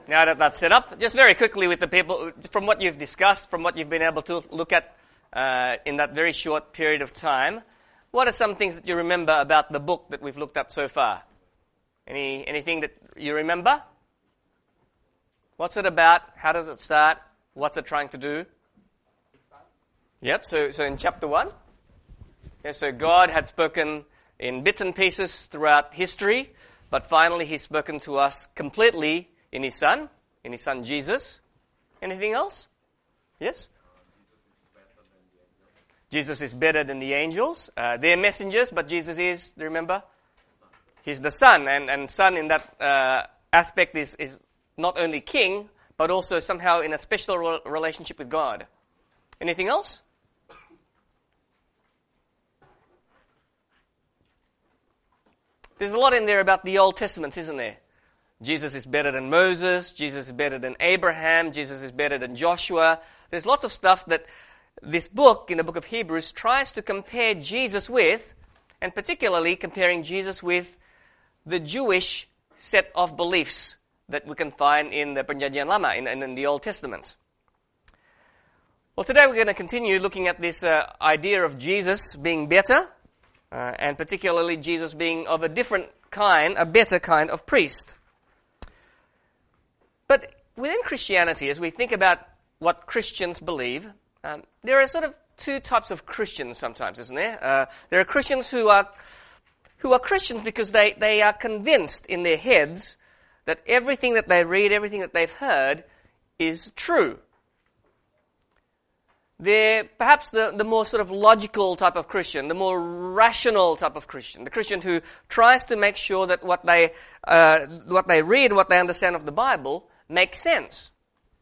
now that that's set up, just very quickly with the people, from what you've discussed, from what you've been able to look at in that very short period of time, what are some things that you remember about the book that we've looked at so far? Anything that you remember? What's it about? How does it start? What's it trying to do? Yep, so in chapter 1, so God had spoken in bits and pieces throughout history, but finally He's spoken to us completely in His Son Jesus. Anything else? Yes? Jesus is better than the angels. They're messengers, but Jesus is, do you remember? He's the Son, and Son in that aspect is not only King, but also somehow in a special relationship with God. Anything else? There's a lot in there about the Old Testament, isn't there? Jesus is better than Moses. Jesus is better than Abraham. Jesus is better than Joshua. There's lots of stuff that this book, in the book of Hebrews, tries to compare Jesus with, and particularly comparing Jesus with the Jewish set of beliefs that we can find in the Perjanjian Lama, in the Old Testaments. Well, today we're going to continue looking at this idea of Jesus being better, and particularly Jesus being of a different kind, a better kind of priest. But within Christianity, as we think about what Christians believe, there are sort of two types of Christians sometimes, isn't there? There are Christians who are Christians because they are convinced in their heads that everything that they read, everything that they've heard is true. They're perhaps the more sort of logical type of Christian, the more rational type of Christian, the Christian who tries to make sure that what they read, what they understand of the Bible makes sense.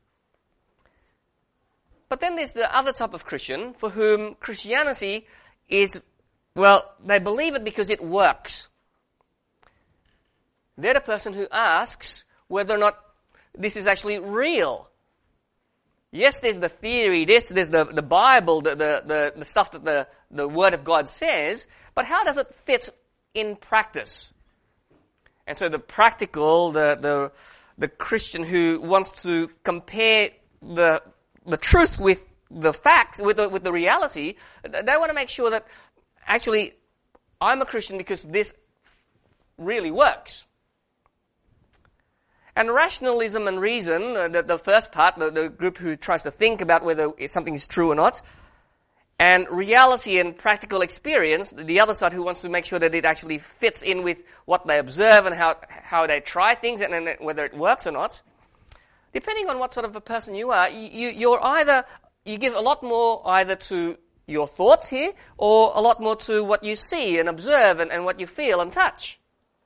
But then there's the other type of Christian for whom Christianity is, well, they believe it because it works. They're the person who asks whether or not this is actually real. Yes, there's the theory, there's the Bible, the stuff that the Word of God says, but how does it fit in practice? And so the practical, the Christian who wants to compare the truth with the facts, with the reality, they want to make sure that actually I'm a Christian because this really works. And rationalism and reason, the first part, the group who tries to think about whether something is true or not, and reality and practical experience, the other side who wants to make sure that it actually fits in with what they observe and how they try things and whether it works or not. Depending on what sort of a person you are, you give a lot more either to your thoughts here or a lot more to what you see and observe and what you feel and touch.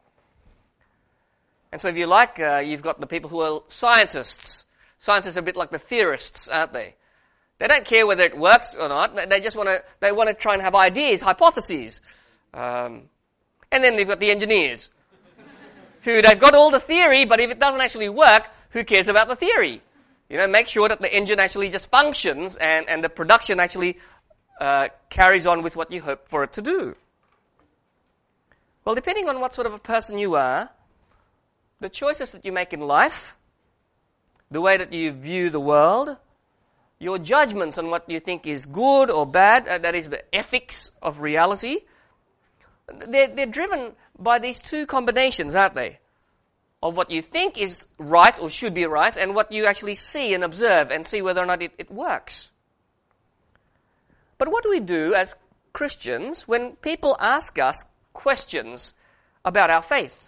And so if you like, you've got the people who are scientists. Scientists are a bit like the theorists, aren't they? They don't care whether it works or not. They just want to try and have ideas, hypotheses. And then they've got the engineers, who they've got all the theory, but if it doesn't actually work, who cares about the theory? Make sure that the engine actually just functions and the production actually carries on with what you hope for it to do. Well, depending on what sort of a person you are, the choices that you make in life, the way that you view the world, your judgments on what you think is good or bad, that is the ethics of reality, they're driven by these two combinations, aren't they? Of what you think is right or should be right and what you actually see and observe and see whether or not it works. But what do we do as Christians when people ask us questions about our faith?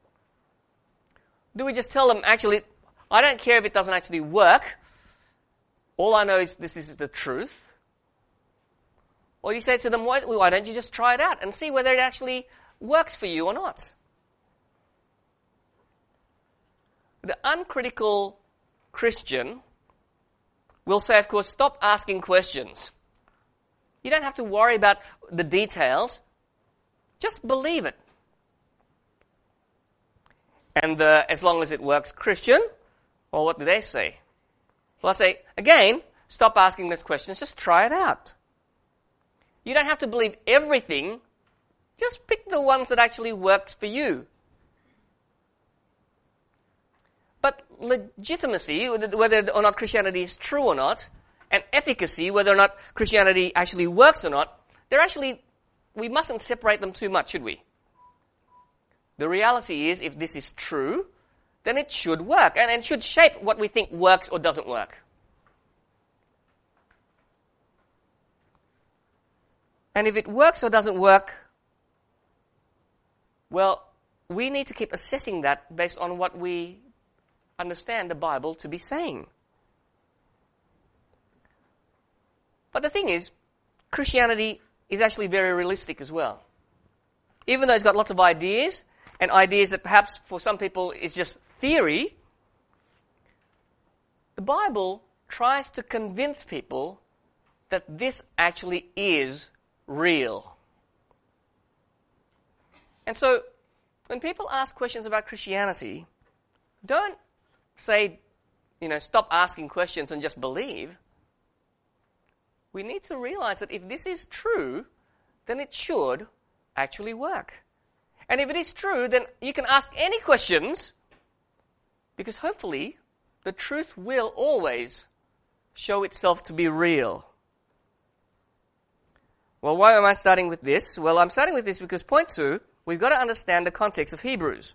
Do we just tell them, actually, I don't care if it doesn't actually work. All I know is this is the truth. Or you say to them, why don't you just try it out and see whether it actually works for you or not? The uncritical Christian will say, of course, stop asking questions. You don't have to worry about the details. Just believe it. And as long as it works, Christian, well, what do they say? Well, I say, again, stop asking those questions, just try it out. You don't have to believe everything, just pick the ones that actually works for you. But legitimacy, whether or not Christianity is true or not, and efficacy, whether or not Christianity actually works or not, we mustn't separate them too much, should we? The reality is, if this is true, then it should work, and it should shape what we think works or doesn't work. And if it works or doesn't work, well, we need to keep assessing that based on what we understand the Bible to be saying. But the thing is, Christianity is actually very realistic as well. Even though it's got lots of ideas, and ideas that perhaps for some people is just theory, the Bible tries to convince people that this actually is real. And so, when people ask questions about Christianity, don't say, stop asking questions and just believe. We need to realize that if this is true, then it should actually work. And if it is true, then you can ask any questions, because hopefully the truth will always show itself to be real. Well, why am I starting with this? Well, I'm starting with this because point 2, we've got to understand the context of Hebrews.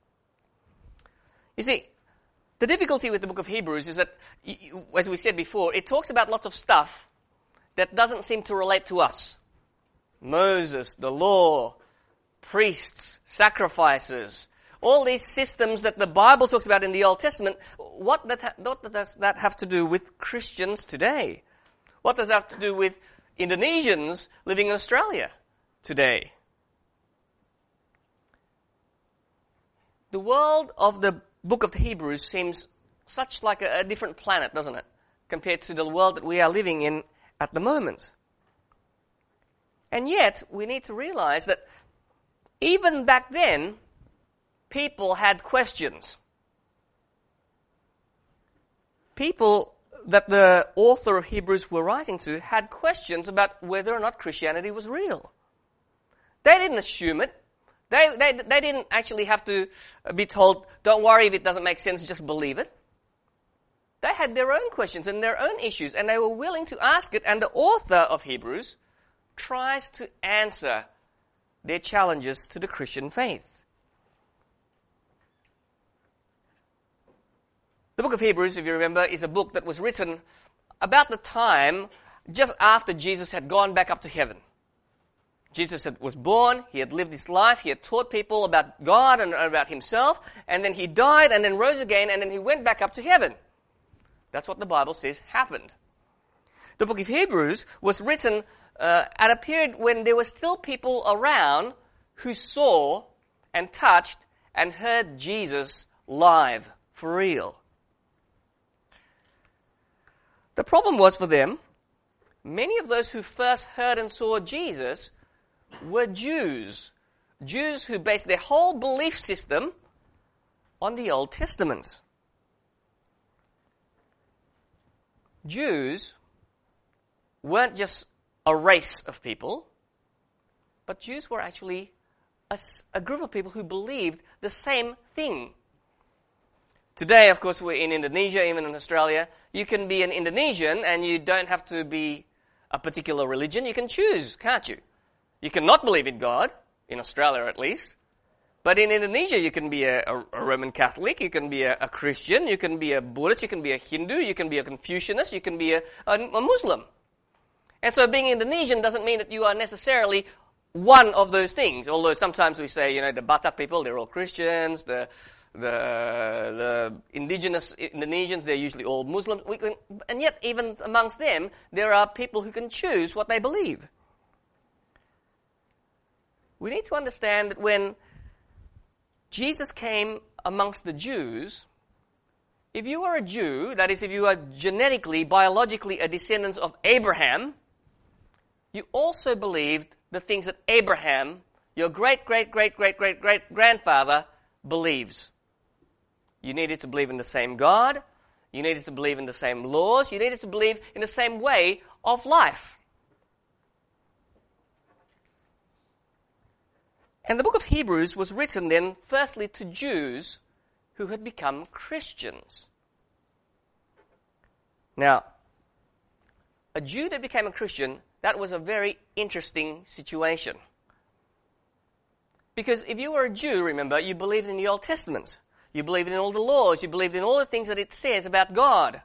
You see, the difficulty with the book of Hebrews is that, as we said before, it talks about lots of stuff that doesn't seem to relate to us. Moses, the law, priests, sacrifices, all these systems that the Bible talks about in the Old Testament, what does that have to do with Christians today? What does that have to do with Indonesians living in Australia today? The world of the book of the Hebrews seems such like a different planet, doesn't it, compared to the world that we are living in at the moment. And yet, we need to realize that even back then, people had questions. People that the author of Hebrews were writing to had questions about whether or not Christianity was real. They didn't assume it. They didn't actually have to be told, don't worry if it doesn't make sense, just believe it. They had their own questions and their own issues, and they were willing to ask it, and the author of Hebrews tries to answer their challenges to the Christian faith. The book of Hebrews, if you remember, is a book that was written about the time just after Jesus had gone back up to heaven. Jesus was born, he had lived his life, he had taught people about God and about himself, and then he died and then rose again, and then he went back up to heaven. That's what the Bible says happened. The book of Hebrews was written at a period when there were still people around who saw and touched and heard Jesus live, for real. The problem was for them, many of those who first heard and saw Jesus were Jews. Jews who based their whole belief system on the Old Testament. Jews weren't just a race of people, but Jews were actually a group of people who believed the same thing. Today, of course, we're in Indonesia, even in Australia. You can be an Indonesian and you don't have to be a particular religion. You can choose, can't you? You cannot believe in God, in Australia at least. But in Indonesia, you can be a Roman Catholic, you can be a Christian, you can be a Buddhist, you can be a Hindu, you can be a Confucianist, you can be a Muslim. And so being Indonesian doesn't mean that you are necessarily one of those things. Although sometimes we say, the Batak people, they're all Christians, the indigenous Indonesians, they're usually all Muslims. And yet, even amongst them, there are people who can choose what they believe. We need to understand that when Jesus came amongst the Jews, if you are a Jew, that is, if you are genetically, biologically a descendant of Abraham, you also believed the things that Abraham, your great-great-great-great-great-grandfather, believes. You needed to believe in the same God. You needed to believe in the same laws. You needed to believe in the same way of life. And the book of Hebrews was written then, firstly, to Jews who had become Christians. Now, a Jew that became a Christian, that was a very interesting situation. Because if you were a Jew, remember, you believed in the Old Testament. You believed in all the laws. You believed in all the things that it says about God.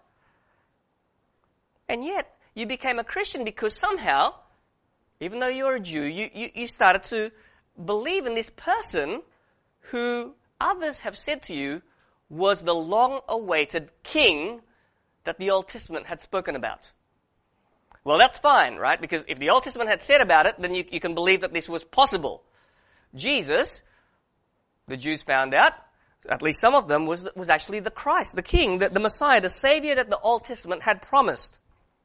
And yet, you became a Christian because somehow, even though you're a Jew, you started to believe in this person who others have said to you was the long-awaited king that the Old Testament had spoken about. Well, that's fine, right? Because if the Old Testament had said about it, then you can believe that this was possible. Jesus, the Jews found out, at least some of them, was actually the Christ, the King, the Messiah, the Savior that the Old Testament had promised.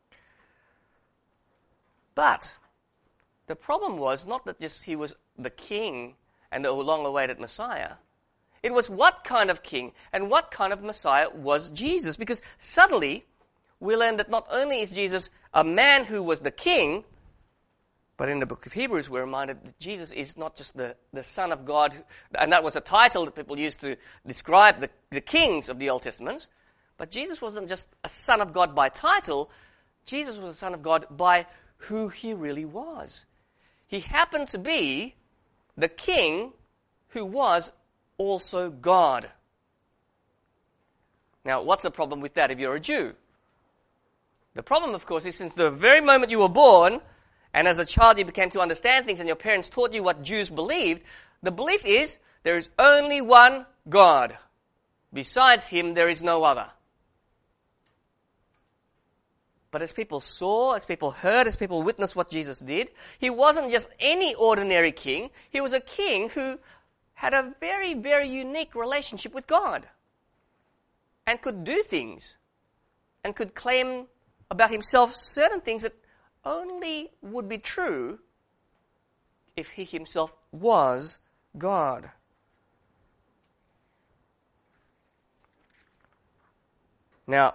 But the problem was not that just he was the King and the long-awaited Messiah. It was what kind of King and what kind of Messiah was Jesus. Because suddenly we learn that not only is Jesus a man who was the King, but in the book of Hebrews, we're reminded that Jesus is not just the Son of God, and that was a title that people used to describe the kings of the Old Testament. But Jesus wasn't just a Son of God by title. Jesus was a Son of God by who he really was. He happened to be the King who was also God. Now, what's the problem with that if you're a Jew? The problem, of course, is since the very moment you were born, and as a child you became to understand things and your parents taught you what Jews believed, the belief is there is only one God. Besides him, there is no other. But as people saw, as people heard, as people witnessed what Jesus did, he wasn't just any ordinary king. He was a king who had a very, very unique relationship with God and could do things and could claim about himself certain things that only would be true if he himself was God. Now,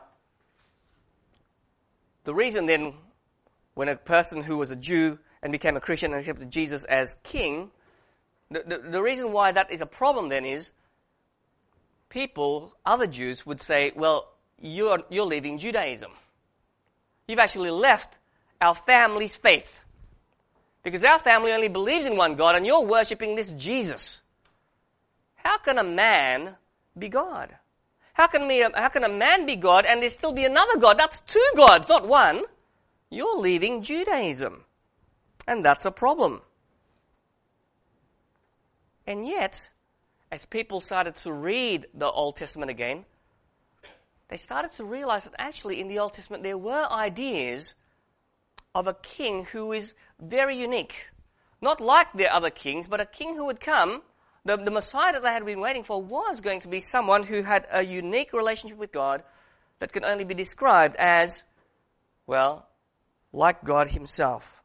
the reason then, when a person who was a Jew and became a Christian and accepted Jesus as king, the reason why that is a problem then is people, other Jews, would say, well, you're leaving Judaism. You've actually left our family's faith. Because our family only believes in one God and you're worshipping this Jesus. How can a man be God? How can a man be God and there still be another God? That's two gods, not one. You're leaving Judaism. And that's a problem. And yet, as people started to read the Old Testament again, they started to realize that actually in the Old Testament there were ideas of a king who is very unique. Not like their other kings, but a king who would come. The Messiah that they had been waiting for was going to be someone who had a unique relationship with God that could only be described as, well, like God himself.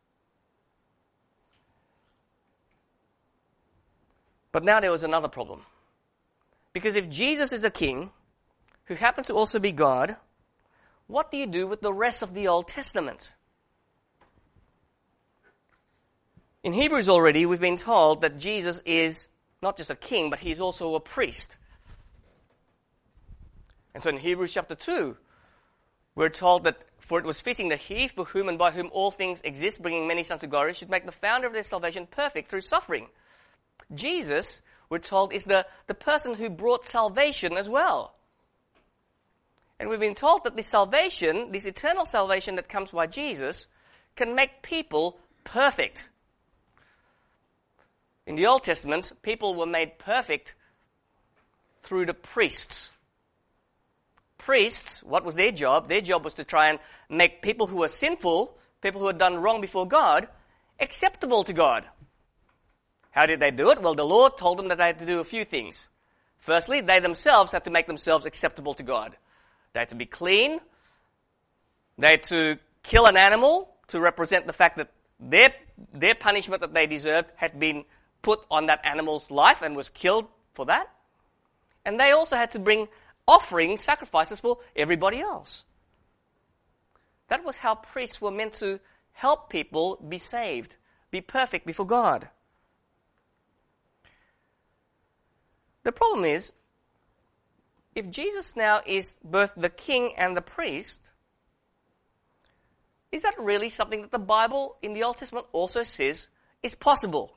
But now there was another problem. Because if Jesus is a king who happens to also be God, what do you do with the rest of the Old Testament? In Hebrews already, we've been told that Jesus is not just a king, but he's also a priest. And so in Hebrews chapter 2, we're told that for it was fitting that he, for whom and by whom all things exist, bringing many sons to glory, should make the founder of their salvation perfect through suffering. Jesus, we're told, is the person who brought salvation as well. And we've been told that this salvation, this eternal salvation that comes by Jesus, can make people perfect. In the Old Testament, people were made perfect through the priests. Priests, what was their job? Their job was to try and make people who were sinful, people who had done wrong before God, acceptable to God. How did they do it? Well, the Lord told them that they had to do a few things. Firstly, they themselves had to make themselves acceptable to God. They had to be clean. They had to kill an animal to represent the fact that their punishment that they deserved had been put on that animal's life and was killed for that. And they also had to bring offerings, sacrifices for everybody else. That was how priests were meant to help people be saved, be perfect before God. The problem is, if Jesus now is both the king and the priest, is that really something that the Bible in the Old Testament also says is possible?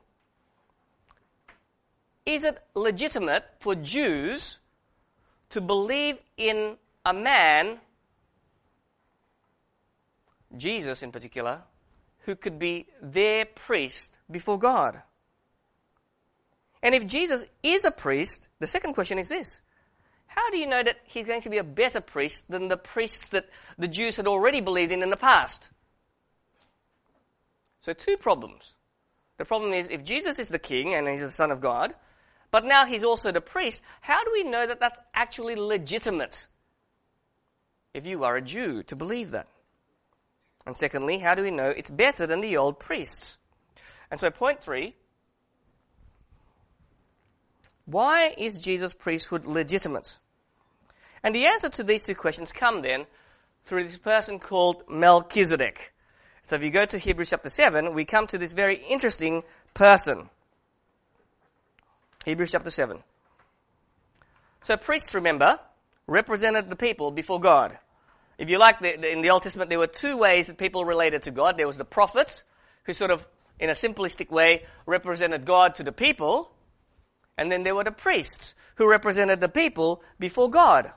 Is it legitimate for Jews to believe in a man, Jesus in particular, who could be their priest before God? And if Jesus is a priest, the second question is this: how do you know that he's going to be a better priest than the priests that the Jews had already believed in the past? So two problems. The problem is, if Jesus is the king and he's the Son of God, but now he's also the priest, how do we know that that's actually legitimate if you are a Jew to believe that? And secondly, how do we know it's better than the old priests? And so point 3, why is Jesus' priesthood legitimate? And the answer to these two questions come then through this person called Melchizedek. So if you go to Hebrews chapter 7, we come to this very interesting person. Hebrews chapter 7. So priests, remember, represented the people before God. If you like, in the Old Testament, there were two ways that people related to God. There was the prophets, who sort of, in a simplistic way, represented God to the people. And then there were the priests, who represented the people before God.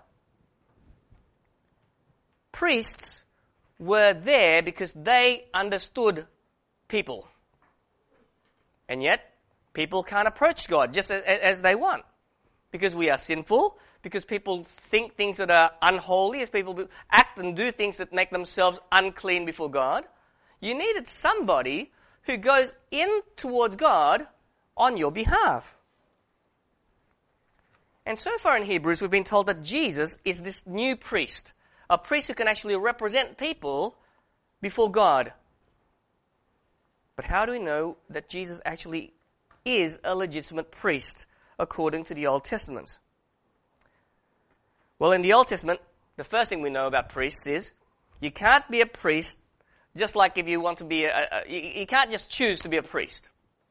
Priests were there because they understood people. And yet, people can't approach God just as they want. Because we are sinful, because people think things that are unholy, as people act and do things that make themselves unclean before God. You needed somebody who goes in towards God on your behalf. And so far in Hebrews, we've been told that Jesus is this new priest, a priest who can actually represent people before God. But how do we know that Jesus actually is a legitimate priest according to the Old Testament? Well, in the Old Testament, the first thing we know about priests is you can't be a priest just like if you want to be you can't just choose to be a priest.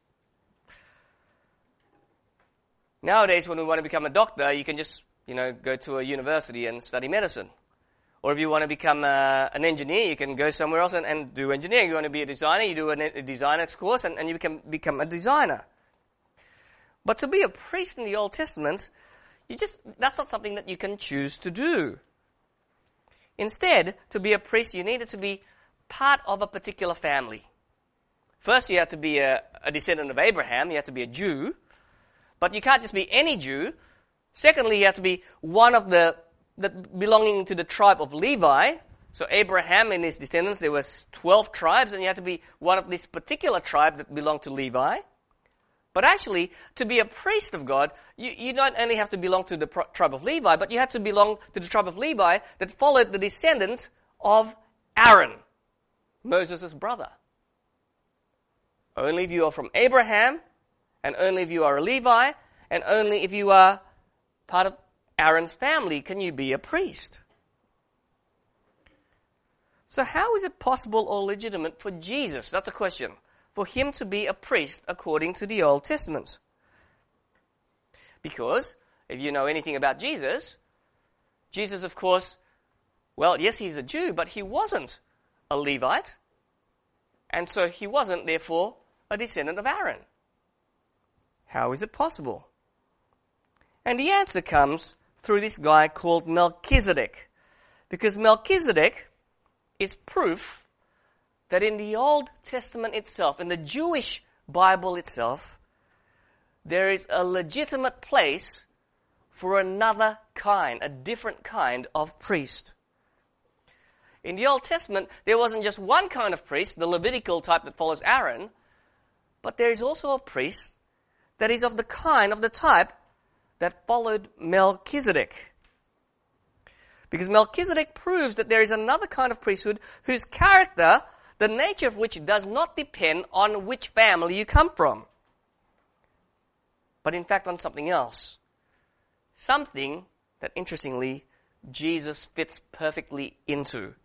Nowadays, when we want to become a doctor, you can just, go to a university and study medicine. Or if you want to become an engineer, you can go somewhere else and do engineering. You want to be a designer, you do a designer's course and you can become a designer. But to be a priest in the Old Testament, that's not something that you can choose to do. Instead, to be a priest, you needed to be part of a particular family. First, you had to be a descendant of Abraham. You had to be a Jew. But you can't just be any Jew. Secondly, you have to be one of the belonging to the tribe of Levi. So Abraham and his descendants, there was 12 tribes, and you have to be one of this particular tribe that belonged to Levi. But actually, to be a priest of God, you not only have to belong to the tribe of Levi, but you have to belong to the tribe of Levi that followed the descendants of Aaron, Moses' brother. Only if you are from Abraham, and only if you are a Levi, and only if you are part of Aaron's family can you be a priest. So how is it possible or legitimate for Jesus, that's a question, for him to be a priest according to the Old Testament? Because, if you know anything about Jesus, of course, well, yes, he's a Jew, but he wasn't a Levite, and so he wasn't, therefore, a descendant of Aaron. How is it possible? And the answer comes through this guy called Melchizedek. Because Melchizedek is proof that in the Old Testament itself, in the Jewish Bible itself, there is a legitimate place for another kind, a different kind of priest. In the Old Testament, there wasn't just one kind of priest, the Levitical type that follows Aaron, but there is also a priest that is of the type that followed Melchizedek. Because Melchizedek proves that there is another kind of priesthood whose character, the nature of which does not depend on which family you come from, but in fact on something else. Something that, interestingly, Jesus fits perfectly into.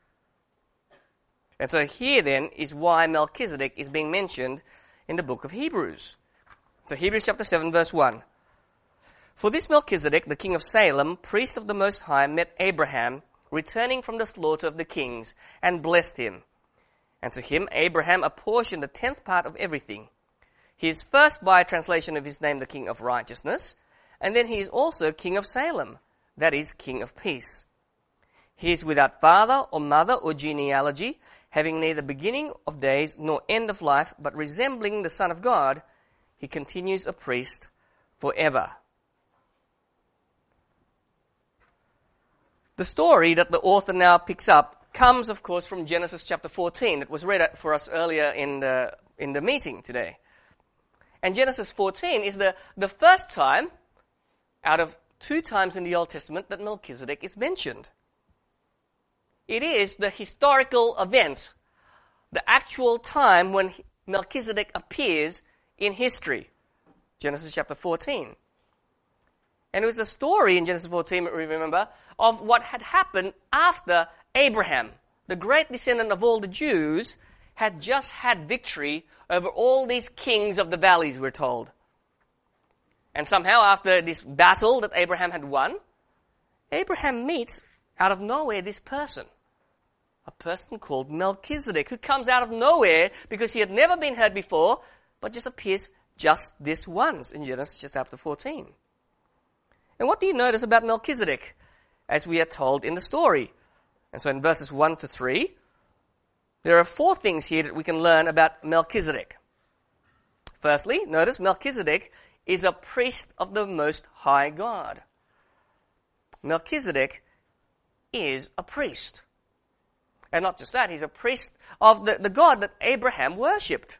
And so here then is why Melchizedek is being mentioned in the book of Hebrews. So Hebrews chapter 7 verse 1. For this Melchizedek, the king of Salem, priest of the Most High, met Abraham, returning from the slaughter of the kings, and blessed him. And to him Abraham apportioned the 10th part of everything. He is first, by translation of his name, the king of righteousness, and then he is also king of Salem, that is, king of peace. He is without father or mother or genealogy, having neither beginning of days nor end of life, but resembling the Son of God, he continues a priest forever. The story that the author now picks up comes, of course, from Genesis chapter 14. It was read for us earlier in the meeting today. And Genesis 14 is the first time out of 2 times in the Old Testament that Melchizedek is mentioned. It is the historical event, the actual time when Melchizedek appears in history. Genesis chapter 14. And it was the story in Genesis 14, remember, of what had happened after Abraham, the great descendant of all the Jews, had just had victory over all these kings of the valleys, we're told. And somehow after this battle that Abraham had won, Abraham meets out of nowhere this person. A person called Melchizedek, who comes out of nowhere because he had never been heard before, but just appears just this once in Genesis chapter 14. And what do you notice about Melchizedek, as we are told in the story? And so in verses 1 to 3, there are 4 things here that we can learn about Melchizedek. Firstly, notice Melchizedek is a priest of the Most High God. Melchizedek is a priest. And not just that, he's a priest of the God that Abraham worshipped.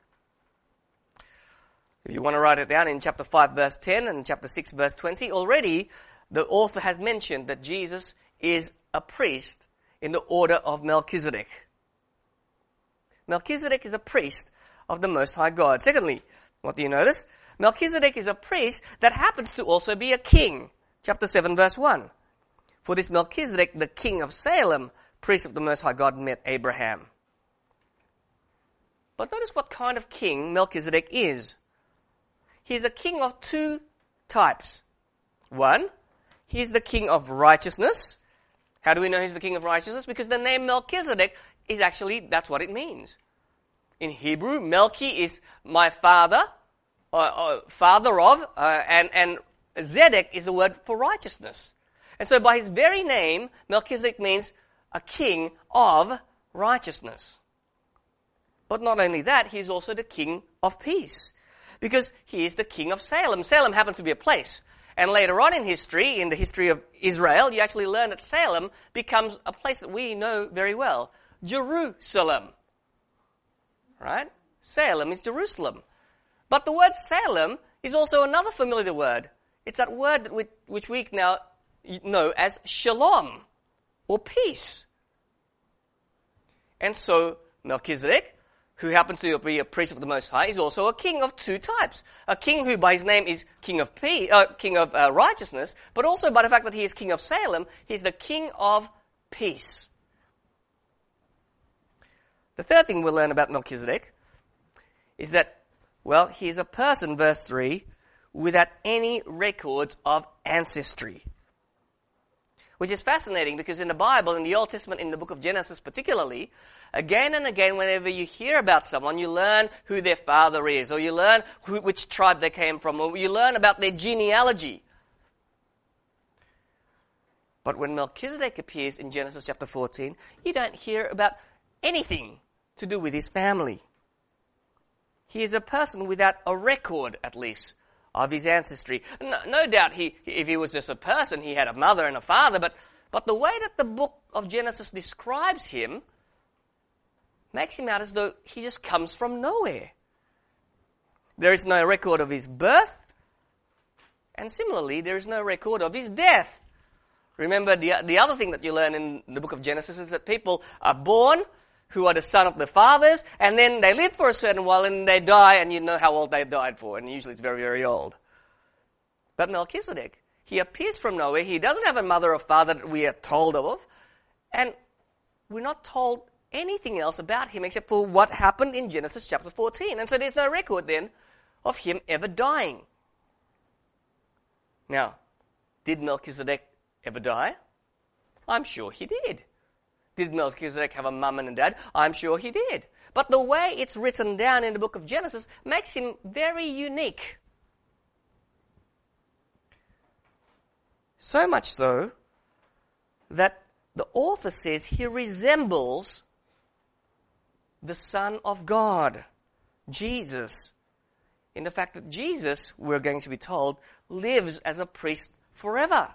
If you want to write it down in chapter 5 verse 10 and chapter 6 verse 20, already the author has mentioned that Jesus is a priest in the order of Melchizedek. Melchizedek is a priest of the Most High God. Secondly, what do you notice? Melchizedek is a priest that happens to also be a king. Chapter 7 verse 1. For this Melchizedek, the king of Salem, priest of the Most High God, met Abraham. But notice what kind of king Melchizedek is. He's a king of 2 types. 1, he's the king of righteousness. How do we know he's the king of righteousness? Because the name Melchizedek is actually, that's what it means. In Hebrew, Melchi is my father, father of, and Zedek is the word for righteousness. And so by his very name, Melchizedek means a king of righteousness. But not only that, he is also the king of peace, because he is the king of Salem. Salem happens to be a place. And later on in history, in the history of Israel, you actually learn that Salem becomes a place that we know very well. Jerusalem. Right? Salem is Jerusalem. But the word Salem is also another familiar word. It's that word which we now know as shalom, or peace. And so Melchizedek, who happens to be a priest of the Most High, is also a king of 2 types. A king who by his name is king of righteousness, but also by the fact that he is king of Salem, he's the king of peace. The third thing we'll learn about Melchizedek is that, well, he is a person, verse 3, without any records of ancestry. Which is fascinating because in the Bible, in the Old Testament, in the book of Genesis particularly, again and again, whenever you hear about someone, you learn who their father is, or you learn which tribe they came from, or you learn about their genealogy. But when Melchizedek appears in Genesis chapter 14, you don't hear about anything to do with his family. He is a person without a record, at least, of his ancestry. No doubt if he was just a person, he had a mother and a father, but the way that the book of Genesis describes him makes him out as though he just comes from nowhere. There is no record of his birth, and similarly, there is no record of his death. Remember, the other thing that you learn in the book of Genesis is that people are born who are the son of their fathers, and then they live for a certain while, and they die, and you know how old they died for, and usually it's very, very old. But Melchizedek, he appears from nowhere. He doesn't have a mother or father that we are told of, and we're not told anything else about him except for what happened in Genesis chapter 14. And so there's no record then of him ever dying. Now, did Melchizedek ever die? I'm sure he did. Did Melchizedek have a mum and a dad? I'm sure he did. But the way it's written down in the book of Genesis makes him very unique. So much so that the author says he resembles the Son of God, Jesus, in the fact that Jesus, we're going to be told, lives as a priest forever.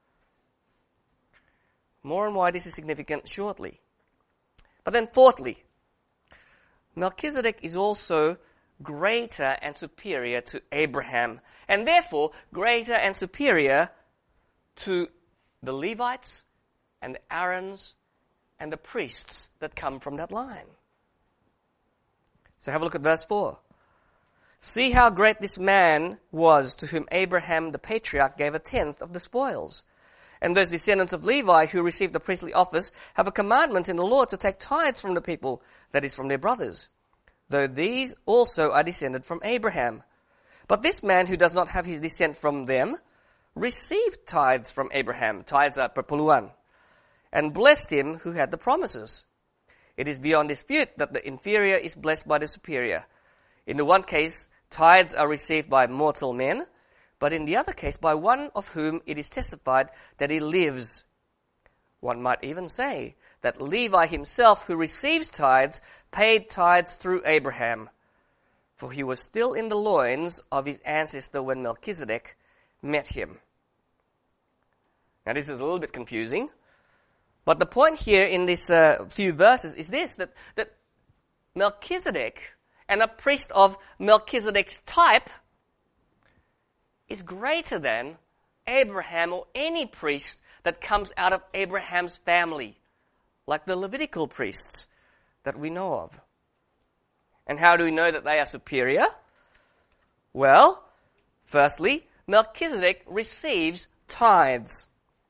More on why this is significant shortly. But then fourthly, Melchizedek is also greater and superior to Abraham, and therefore greater and superior to the Levites and the Aarons and the priests that come from that line. So have a look at verse 4. See how great this man was to whom Abraham the patriarch gave a tenth of the spoils. And those descendants of Levi who received the priestly office have a commandment in the law to take tithes from the people, that is, from their brothers, though these also are descended from Abraham. But this man who does not have his descent from them received tithes from Abraham, tithes are perpuluhan, and blessed him who had the promises. It is beyond dispute that the inferior is blessed by the superior. In the one case, tithes are received by mortal men, but in the other case, by one of whom it is testified that he lives. One might even say that Levi himself, who receives tithes, paid tithes through Abraham, for he was still in the loins of his ancestor when Melchizedek met him. Now this is a little bit confusing, but the point here in these few verses is this, that Melchizedek, and a priest of Melchizedek's type, is greater than Abraham or any priest that comes out of Abraham's family, like the Levitical priests that we know of. And how do we know that they are superior? Well, firstly, Melchizedek receives tithes.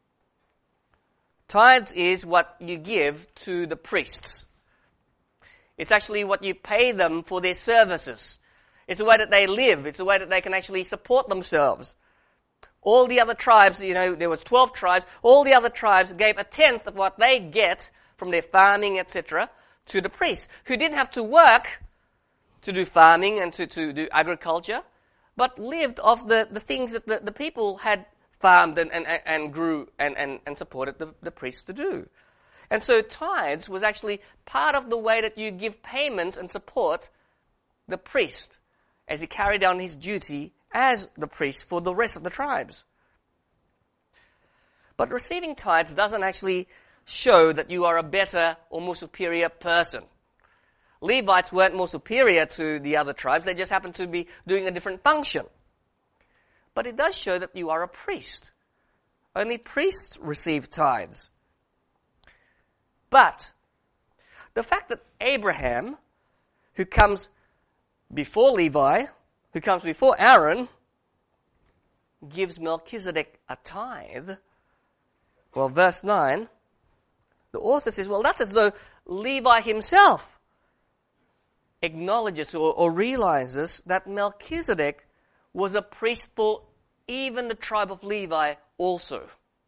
Tithes is what you give to the priests. It's actually what you pay them for their services. It's the way that they live. It's the way that they can actually support themselves. All the other tribes, there was 12 tribes. All the other tribes gave a tenth of what they get from their farming, etc., to the priests, who didn't have to work to do farming and to do agriculture, but lived off the things that the people had farmed and grew and supported the priests to do. And so tithes was actually part of the way that you give payments and support the priest as he carried on his duty as the priest for the rest of the tribes. But receiving tithes doesn't actually show that you are a better or more superior person. Levites weren't more superior to the other tribes. They just happened to be doing a different function. But it does show that you are a priest. Only priests receive tithes. But the fact that Abraham, who comes before Levi, who comes before Aaron, gives Melchizedek a tithe, well, verse 9, the author says, well, that's as though Levi himself acknowledges or realizes that Melchizedek was a priest for even the tribe of Levi also.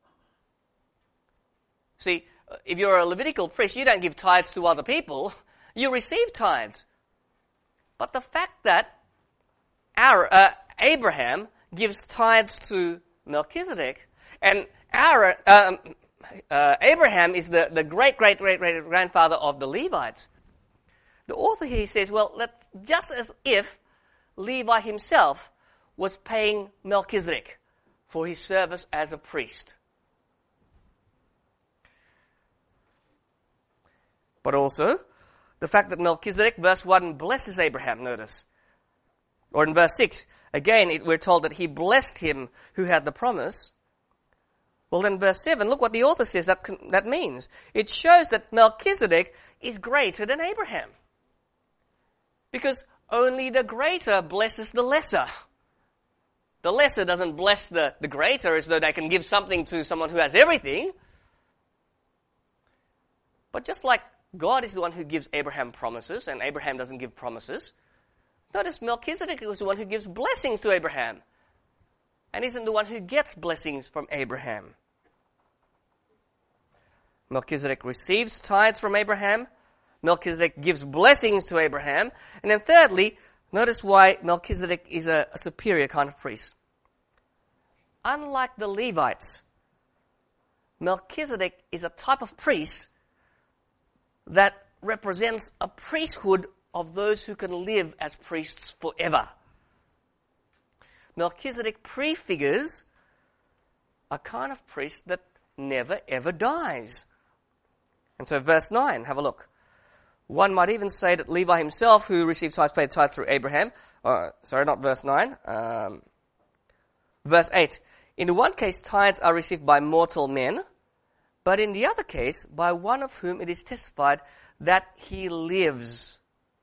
See, if you're a Levitical priest, you don't give tithes to other people. You receive tithes. But the fact that Abraham gives tithes to Melchizedek, and Abraham is the great-great-great-grandfather of the Levites, the author here says, well, that's just as if Levi himself was paying Melchizedek for his service as a priest. But also, the fact that Melchizedek, verse 1, blesses Abraham, notice. Or in verse 6, again, we're told that he blessed him who had the promise. Well, then verse 7, look what the author says that means. It shows that Melchizedek is greater than Abraham. Because only the greater blesses the lesser. The lesser doesn't bless the greater as though they can give something to someone who has everything. But just like God is the one who gives Abraham promises, and Abraham doesn't give promises, notice Melchizedek was the one who gives blessings to Abraham. and isn't the one who gets blessings from Abraham. Melchizedek receives tithes from Abraham. Melchizedek gives blessings to Abraham. And then thirdly, notice why Melchizedek is a superior kind of priest. Unlike the Levites, Melchizedek is a type of priest that represents a priesthood of those who can live as priests forever. Melchizedek prefigures a kind of priest that never ever dies. And so verse 9, have a look. One might even say that Levi himself, who received tithes, paid tithes through Abraham. Sorry, not verse 9. Verse 8. In the one case, tithes are received by mortal men, but in the other case, by one of whom it is testified that he lives.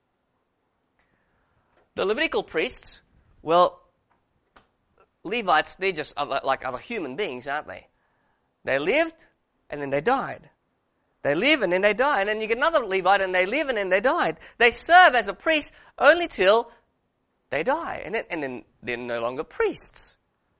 The Levitical priests, well, Levites, they're just like other human beings, aren't they? They lived, and then they died. They live, and then they die. And then you get another Levite, and they live, and then they died. They serve as a priest only till they die. And then they're no longer priests.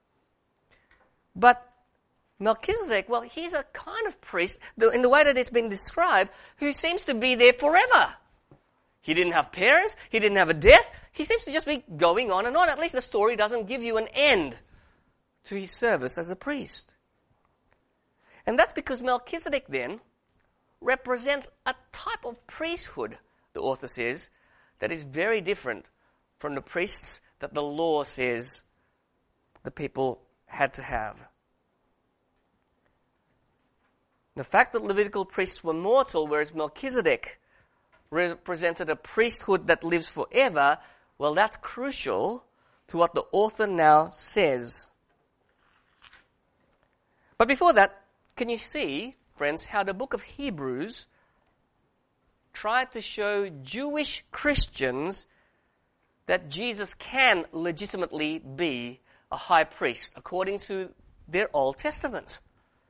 But Melchizedek, well, he's a kind of priest, in the way that it's been described, who seems to be there forever. He didn't have parents. He didn't have a death. He seems to just be going on and on. At least the story doesn't give you an end to his service as a priest. And that's because Melchizedek then represents a type of priesthood, the author says, that is very different from the priests that the law says the people had to have. The fact that Levitical priests were mortal, whereas Melchizedek represented a priesthood that lives forever, well, that's crucial to what the author now says. But before that, can you see, friends, how the book of Hebrews tried to show Jewish Christians that Jesus can legitimately be a high priest according to their Old Testament.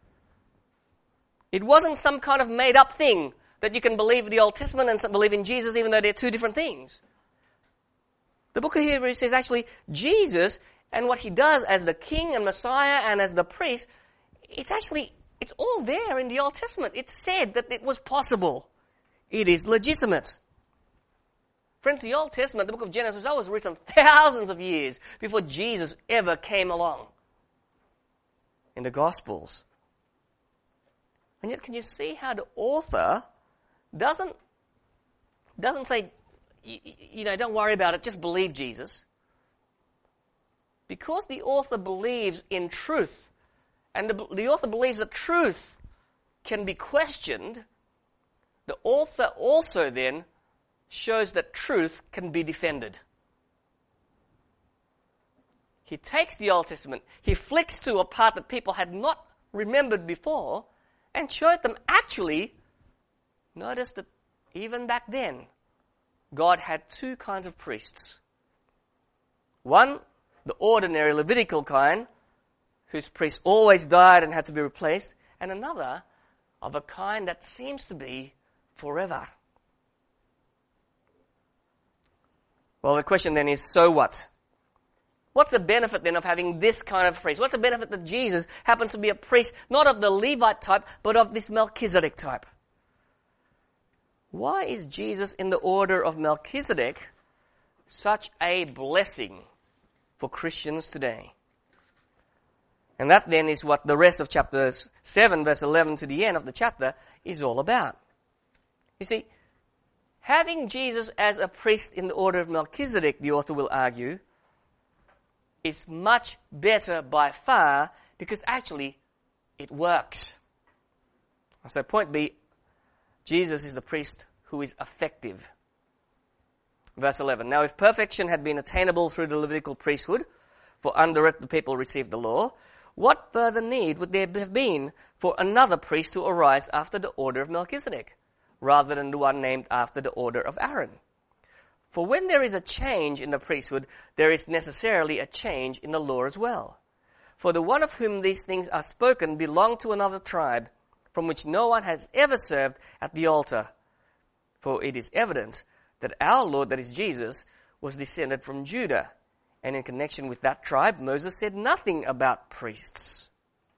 It wasn't some kind of made-up thing that you can believe the Old Testament and believe in Jesus even though they're two different things. The book of Hebrews says actually Jesus and what he does as the king and Messiah and as the priest, it's all there in the Old Testament. It said that it was possible. It is legitimate. Friends, the Old Testament, the book of Genesis, that was written thousands of years before Jesus ever came along in the Gospels. And yet, can you see how the author doesn't say, don't worry about it, just believe Jesus. Because the author believes in truth, and the author believes that truth can be questioned, the author also then shows that truth can be defended. He takes the Old Testament, he flicks to a part that people had not remembered before, and showed them actually, notice that even back then, God had two kinds of priests. One, the ordinary Levitical kind, whose priest always died and had to be replaced, and another of a kind that seems to be forever. Well, the question then is, so what? What's the benefit then of having this kind of priest? What's the benefit that Jesus happens to be a priest, not of the Levite type, but of this Melchizedek type? Why is Jesus in the order of Melchizedek such a blessing for Christians today? And that then is what the rest of chapter 7, verse 11 to the end of the chapter is all about. You see, having Jesus as a priest in the order of Melchizedek, the author will argue, is much better by far because actually it works. So point B, Jesus is the priest who is effective. Verse 11, now if perfection had been attainable through the Levitical priesthood, for under it the people received the law, what further need would there have been for another priest to arise after the order of Melchizedek, rather than the one named after the order of Aaron? For when there is a change in the priesthood, there is necessarily a change in the law as well. For the one of whom these things are spoken belonged to another tribe, from which no one has ever served at the altar. For it is evident that our Lord, that is Jesus, was descended from Judah, And in connection with that tribe, Moses said nothing about priests.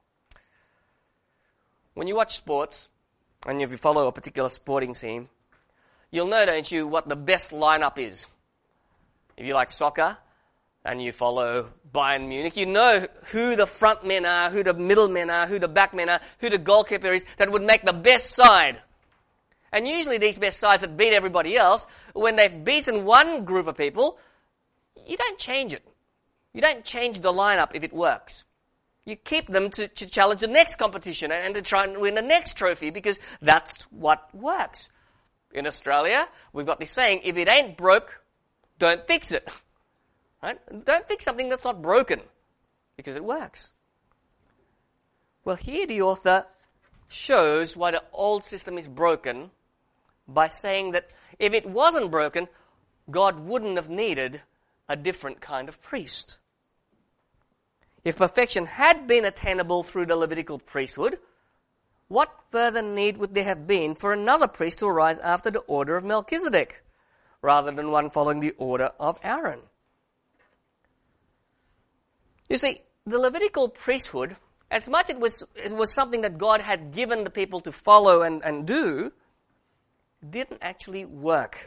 When you watch sports, and if you follow a particular sporting scene, you'll know, don't you, what the best lineup is. If you like soccer and you follow Bayern Munich, you know who the front men are, who the middle men are, who the back men are, who the goalkeeper is that would make the best side. And usually these best sides that beat everybody else, when they've beaten one group of people, you don't change it. You don't change the lineup if it works. You keep them to challenge the next competition and to try and win the next trophy because that's what works. In Australia, we've got this saying, if it ain't broke, don't fix it. Right? Don't fix something that's not broken because it works. Well, here the author shows why the old system is broken by saying that if it wasn't broken, God wouldn't have needed a different kind of priest. If perfection had been attainable through the Levitical priesthood, what further need would there have been for another priest to arise after the order of Melchizedek, rather than one following the order of Aaron? You see, the Levitical priesthood, as much it was something that God had given the people to follow and do, didn't actually work.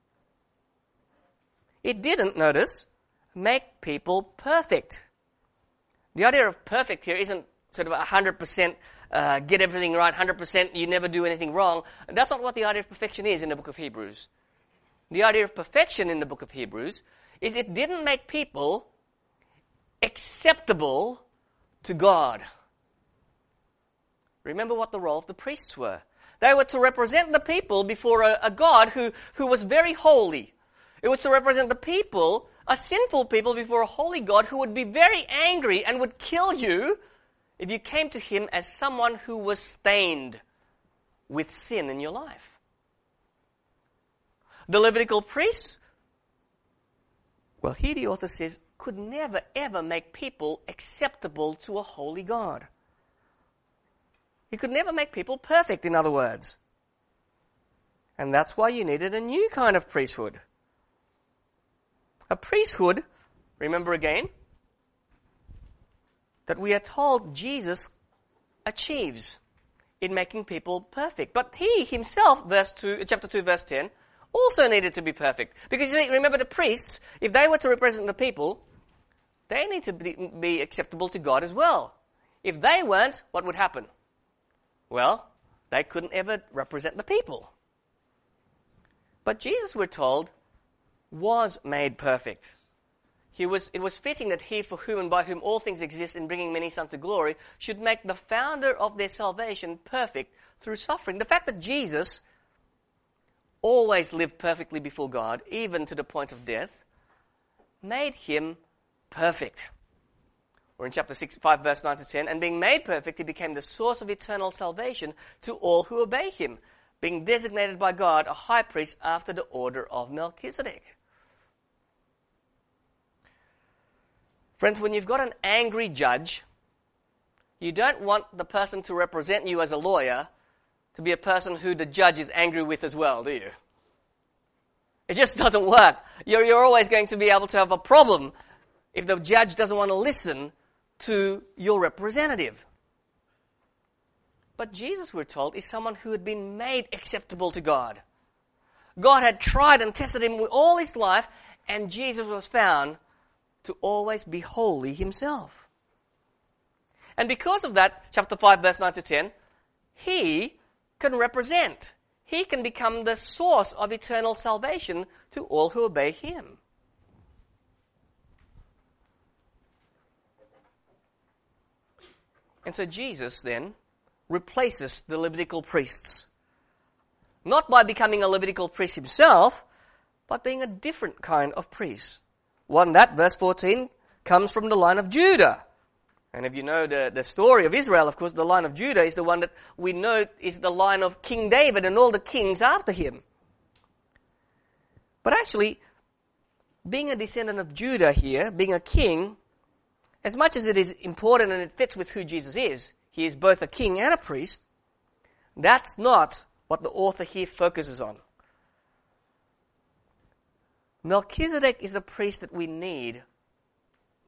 It didn't, notice, make people perfect. The idea of perfect here isn't sort of 100% get everything right, 100% you never do anything wrong. That's not what the idea of perfection is in the book of Hebrews. The idea of perfection in the book of Hebrews is it didn't make people acceptable to God. Remember what the role of the priests were. They were to represent the people before a God who was very holy. It was to represent the people, a sinful people, before a holy God who would be very angry and would kill you if you came to him as someone who was stained with sin in your life. The Levitical priests, well, here the author says, could never ever make people acceptable to a holy God. He could never make people perfect, in other words. And that's why you needed a new kind of priesthood. A priesthood, remember again, that we are told Jesus achieves in making people perfect. But he himself, chapter 2, verse 10, also needed to be perfect. Because you see, remember the priests, if they were to represent the people, they need to be acceptable to God as well. If they weren't, what would happen? Well, they couldn't ever represent the people. But Jesus, we're told, was made perfect. It was fitting that he for whom and by whom all things exist in bringing many sons to glory should make the founder of their salvation perfect through suffering. The fact that Jesus always lived perfectly before God, even to the point of death, made him perfect. Or in chapter 5, verse 9 to 10, and being made perfect, he became the source of eternal salvation to all who obey him, being designated by God a high priest after the order of Melchizedek. Friends, when you've got an angry judge, you don't want the person to represent you as a lawyer to be a person who the judge is angry with as well, do you? It just doesn't work. You're always going to be able to have a problem if the judge doesn't want to listen to your representative. But Jesus, we're told, is someone who had been made acceptable to God. God had tried and tested him all his life, and Jesus was found to always be holy himself. And because of that, chapter 5, verse 9 to 10, he can represent. He can become the source of eternal salvation to all who obey him. And so Jesus then replaces the Levitical priests. Not by becoming a Levitical priest himself, but being a different kind of priest. One that, verse 14, comes from the line of Judah. And if you know the story of Israel, of course, the line of Judah is the one that we know is the line of King David and all the kings after him. But actually, being a descendant of Judah here, being a king, as much as it is important and it fits with who Jesus is, he is both a king and a priest, that's not what the author here focuses on. Melchizedek is the priest that we need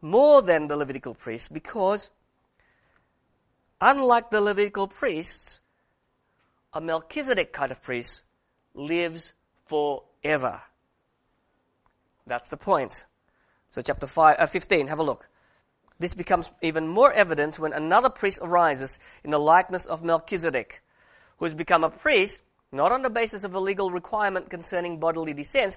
more than the Levitical priests because, unlike the Levitical priests, a Melchizedek kind of priest lives forever. That's the point. So chapter 15, have a look. This becomes even more evident when another priest arises in the likeness of Melchizedek, who has become a priest not on the basis of a legal requirement concerning bodily descent,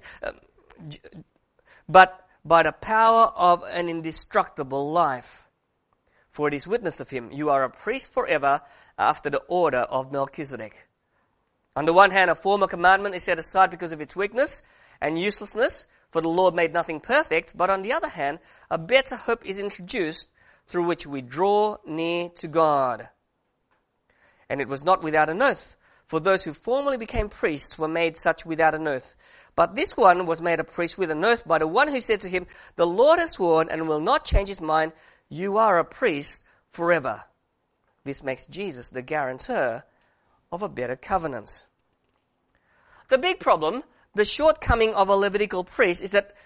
but by the power of an indestructible life. For it is witnessed of him, you are a priest forever after the order of Melchizedek. On the one hand, a former commandment is set aside because of its weakness and uselessness, for the Lord made nothing perfect, but on the other hand, a better hope is introduced through which we draw near to God. And it was not without an oath, for those who formerly became priests were made such without an oath. But this one was made a priest with an oath by the one who said to him, the Lord has sworn and will not change his mind, you are a priest forever. This makes Jesus the guarantor of a better covenant. The big problem, the shortcoming of a Levitical priest is that,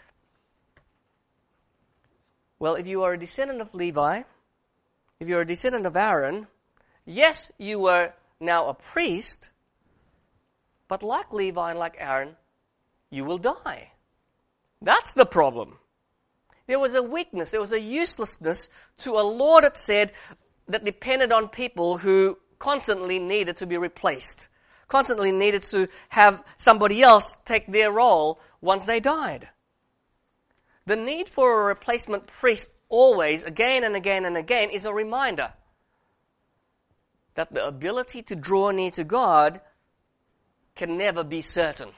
well, if you are a descendant of Levi, if you're a descendant of Aaron, yes, you were now a priest, but like Levi and like Aaron, you will die. That's the problem. There was a weakness, there was a uselessness to a law that said, that depended on people who constantly needed to be replaced, constantly needed to have somebody else take their role once they died. The need for a replacement priest always, again and again and again, is a reminder that the ability to draw near to God can never be certain.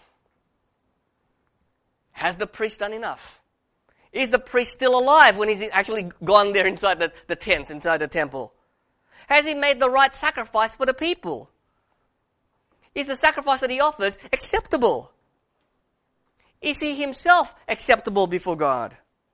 Has the priest done enough? Is the priest still alive when he's actually gone there inside the tents, inside the temple? Has he made the right sacrifice for the people? Is the sacrifice that he offers acceptable? Is he himself acceptable before God?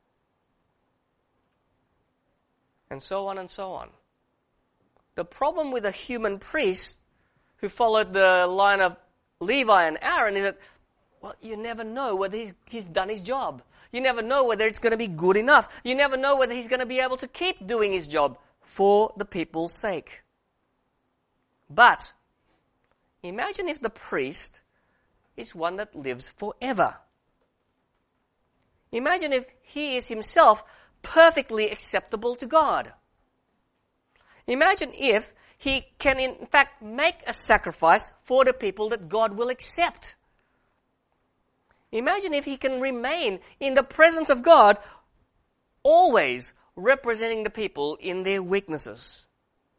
And so on and so on. The problem with a human priest who followed the line of Levi and Aaron is that, well, you never know whether he's done his job. You never know whether it's going to be good enough. You never know whether he's going to be able to keep doing his job for the people's sake. But imagine if the priest is one that lives forever. Imagine if he is himself perfectly acceptable to God. Imagine if he can in fact make a sacrifice for the people that God will accept. Imagine if he can remain in the presence of God, always representing the people in their weaknesses.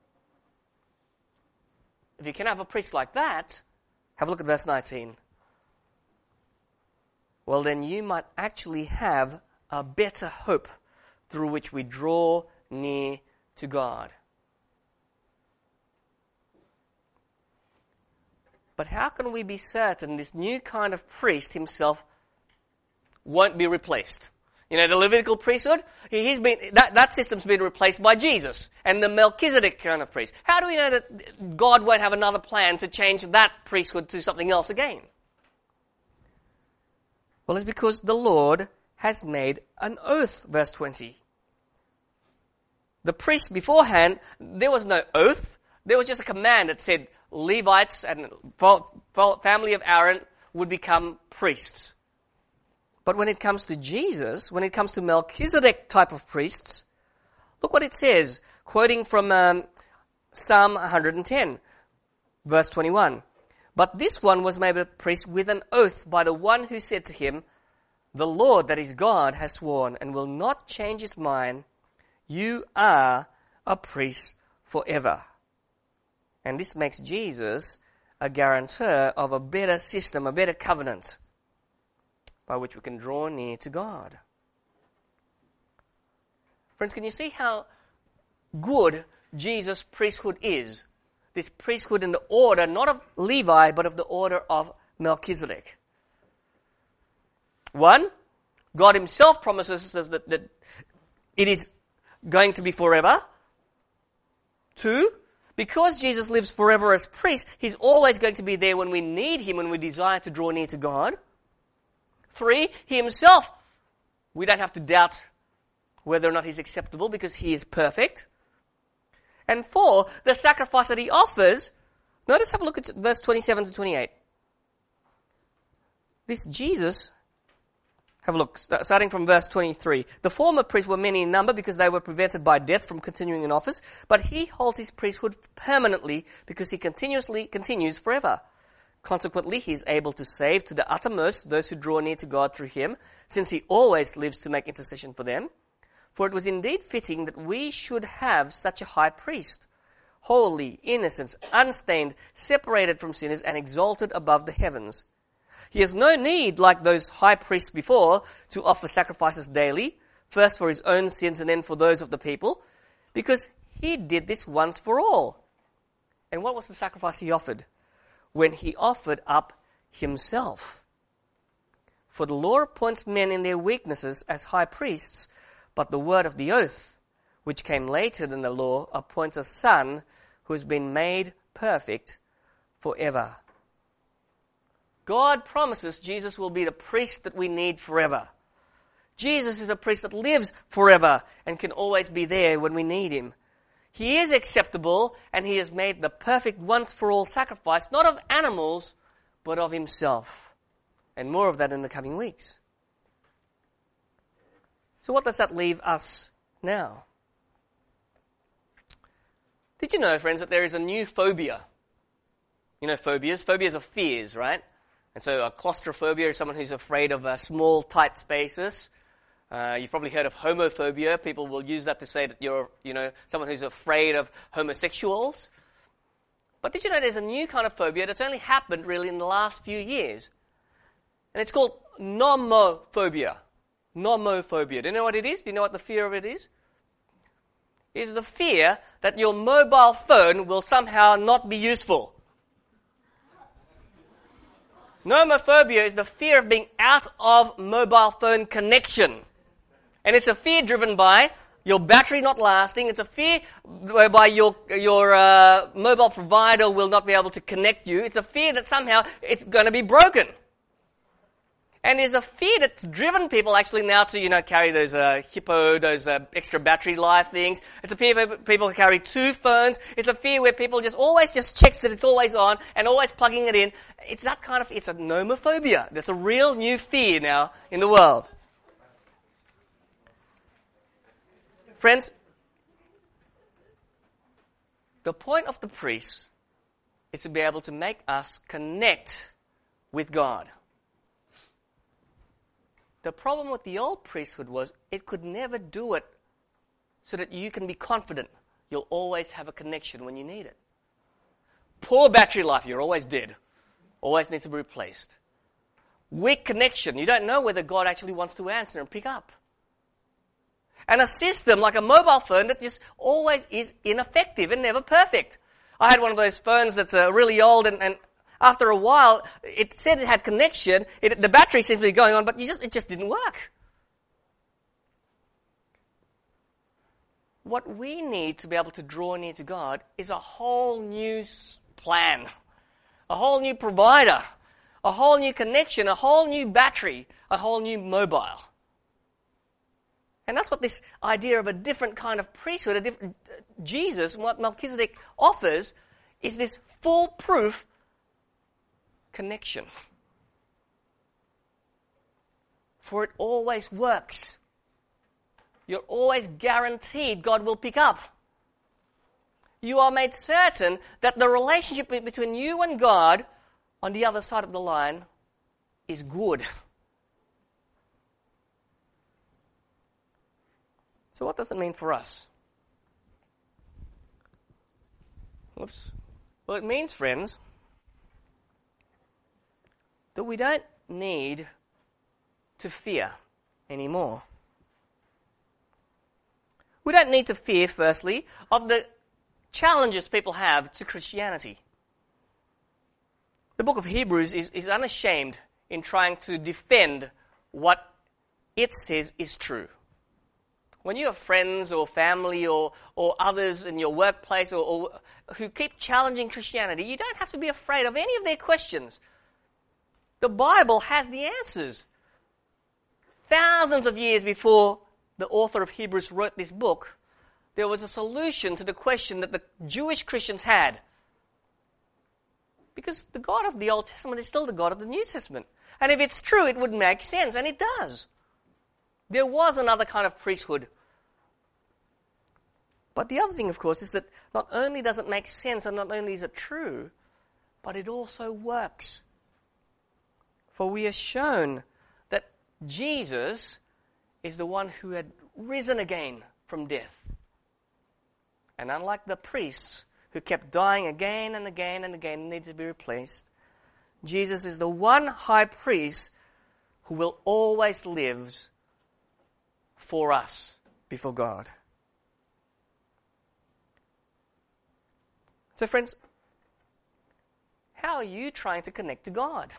If you can have a priest like that, have a look at verse 19. Well, then you might actually have a better hope through which we draw near to God. But how can we be certain this new kind of priest himself won't be replaced? You know, the Levitical priesthood, that system's been replaced by Jesus and the Melchizedek kind of priest. How do we know that God won't have another plan to change that priesthood to something else again? Well, it's because the Lord has made an oath, verse 20. The priest beforehand, there was no oath. There was just a command that said Levites and family of Aaron would become priests. But when it comes to Jesus, when it comes to Melchizedek type of priests, look what it says, quoting from Psalm 110, verse 21. But this one was made a priest with an oath by the one who said to him, the Lord, that is God, has sworn and will not change his mind. You are a priest forever. And this makes Jesus a guarantor of a better system, a better covenant by which we can draw near to God. Friends, can you see how good Jesus' priesthood is? This priesthood in the order, not of Levi, but of the order of Melchizedek. One, God himself promises us that it is going to be forever. Two, because Jesus lives forever as priest, he's always going to be there when we need him, when we desire to draw near to God. Three, he himself, we don't have to doubt whether or not he's acceptable because he is perfect. And 4, the sacrifice that he offers. Notice, have a look at verse 27 to 28. This Jesus, have a look, starting from verse 23. The former priests were many in number because they were prevented by death from continuing in office, but he holds his priesthood permanently because he continues forever. Consequently, he is able to save to the uttermost those who draw near to God through him, since he always lives to make intercession for them. For it was indeed fitting that we should have such a high priest, holy, innocent, unstained, separated from sinners, and exalted above the heavens. He has no need, like those high priests before, to offer sacrifices daily, first for his own sins and then for those of the people, because he did this once for all. And what was the sacrifice he offered? When he offered up himself. For the law appoints men in their weaknesses as high priests, but the word of the oath, which came later than the law, appoints a son who has been made perfect forever. God promises Jesus will be the priest that we need forever. Jesus is a priest that lives forever and can always be there when we need him. He is acceptable, and he has made the perfect once-for-all sacrifice, not of animals, but of himself. And more of that in the coming weeks. So what does that leave us now? Did you know, friends, that there is a new phobia? You know phobias? Phobias are fears, right? And so a claustrophobia is someone who's afraid of small, tight spaces. You've probably heard of homophobia. People will use that to say that you're, someone who's afraid of homosexuals. But did you know there's a new kind of phobia that's only happened really in the last few years? And it's called nomophobia. Nomophobia. Do you know what it is? Do you know what the fear of it is? It's the fear that your mobile phone will somehow not be useful. Nomophobia is the fear of being out of mobile phone connection. And it's a fear driven by your battery not lasting. It's a fear whereby your mobile provider will not be able to connect you. It's a fear that somehow it's going to be broken. And there's a fear that's driven people actually now to, carry those Hippo, those extra battery life things. It's a fear people carry 2 phones. It's a fear where people always checks that it's always on and always plugging it in. It's that kind of, it's a nomophobia. That's a real new fear now in the world. Friends, the point of the priest is to be able to make us connect with God. The problem with the old priesthood was it could never do it so that you can be confident you'll always have a connection when you need it. Poor battery life, you're always dead. Always needs to be replaced. Weak connection, you don't know whether God actually wants to answer and pick up. And a system like a mobile phone that just always is ineffective and never perfect. I had one of those phones that's really old and after a while, it said it had connection. The battery seems to be going on, but it just didn't work. What we need to be able to draw near to God is a whole new plan, a whole new provider, a whole new connection, a whole new battery, a whole new mobile. And that's what this idea of a different kind of priesthood, a different Jesus, what Melchizedek offers, is this foolproof connection. For it always works. You're always guaranteed God will pick up. You are made certain that the relationship between you and God on the other side of the line is good. So what does it mean for us? Whoops. Well, it means, friends, that we don't need to fear anymore. We don't need to fear, firstly, of the challenges people have to Christianity. The book of Hebrews is unashamed in trying to defend what it says is true. When you have friends or family or others in your workplace or who keep challenging Christianity, you don't have to be afraid of any of their questions. The Bible has the answers. Thousands of years before the author of Hebrews wrote this book, there was a solution to the question that the Jewish Christians had. Because the God of the Old Testament is still the God of the New Testament. And if it's true, it would make sense, and it does. There was another kind of priesthood. But the other thing, of course, is that not only does it make sense and not only is it true, but it also works. For we are shown that Jesus is the one who had risen again from death. And unlike the priests who kept dying again and again and again and needed to be replaced, Jesus is the one high priest who will always live for us before God. So friends, how are you trying to connect to God?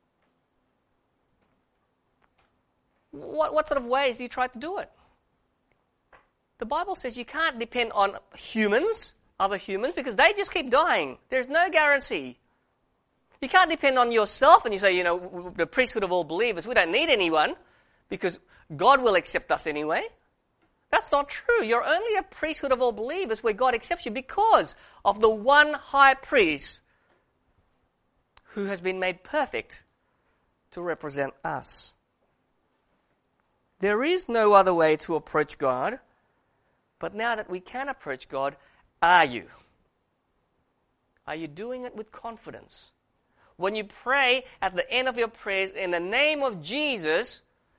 What sort of ways do you try to do it? The Bible says you can't depend on humans, other humans, because they just keep dying. There's no guarantee. You can't depend on yourself and you say, the priesthood of all believers, we don't need anyone because God will accept us anyway. That's not true. You're only a priesthood of all believers where God accepts you because of the one high priest who has been made perfect to represent us. There is no other way to approach God, but now that we can approach God, are you? Are you doing it with confidence? When you pray at the end of your prayers in the name of Jesus,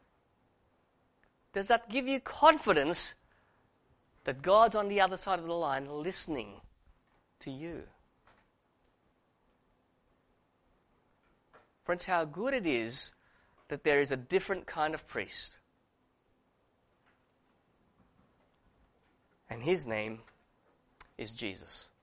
does that give you confidence that God's on the other side of the line listening to you? Friends, how good it is that there is a different kind of priest. And his name is Jesus.